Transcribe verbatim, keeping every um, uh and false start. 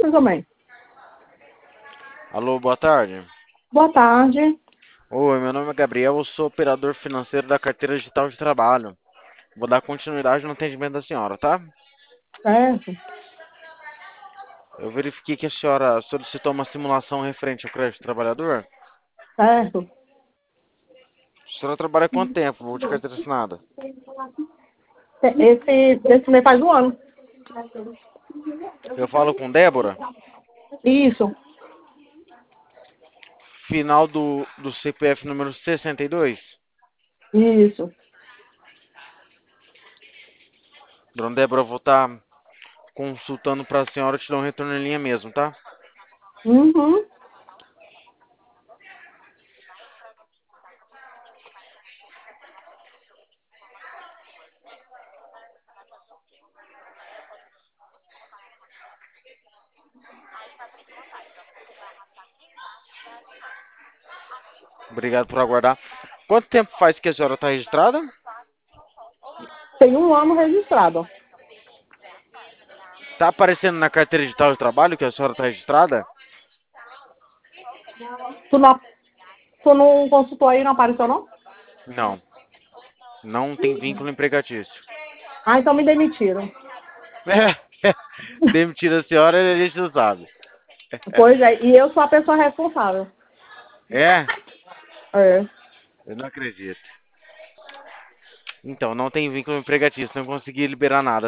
você também. Alô, boa tarde. Boa tarde. Oi, meu nome é Gabriel, eu sou operador financeiro da carteira digital de trabalho. Vou dar continuidade no atendimento da senhora, tá? Certo, Eu verifiquei que a senhora solicitou uma simulação referente ao crédito do trabalhador. certo. A senhora trabalha há quanto tempo? Vou de carteira assinada. Esse, esse mês faz um ano. Eu falo com Débora. Isso, Final do, do C P F número sessenta e dois. isso. Dona Débora, eu vou estar consultando para a senhora, te dar um retorno em linha mesmo, tá? Uhum. Obrigado por aguardar. Quanto tempo faz que a senhora está registrada? Tem um ano registrado. Tá aparecendo na carteira digital de trabalho que a senhora está registrada? Tu não, tu não consultou aí, não apareceu, não? Não. Não tem vínculo empregatício. Ah, então me demitiram. É, demitir a senhora a gente não sabe. Pois é, e eu sou a pessoa responsável. É? É. Eu não acredito. Então, não tem vínculo empregatício, não consegui liberar nada.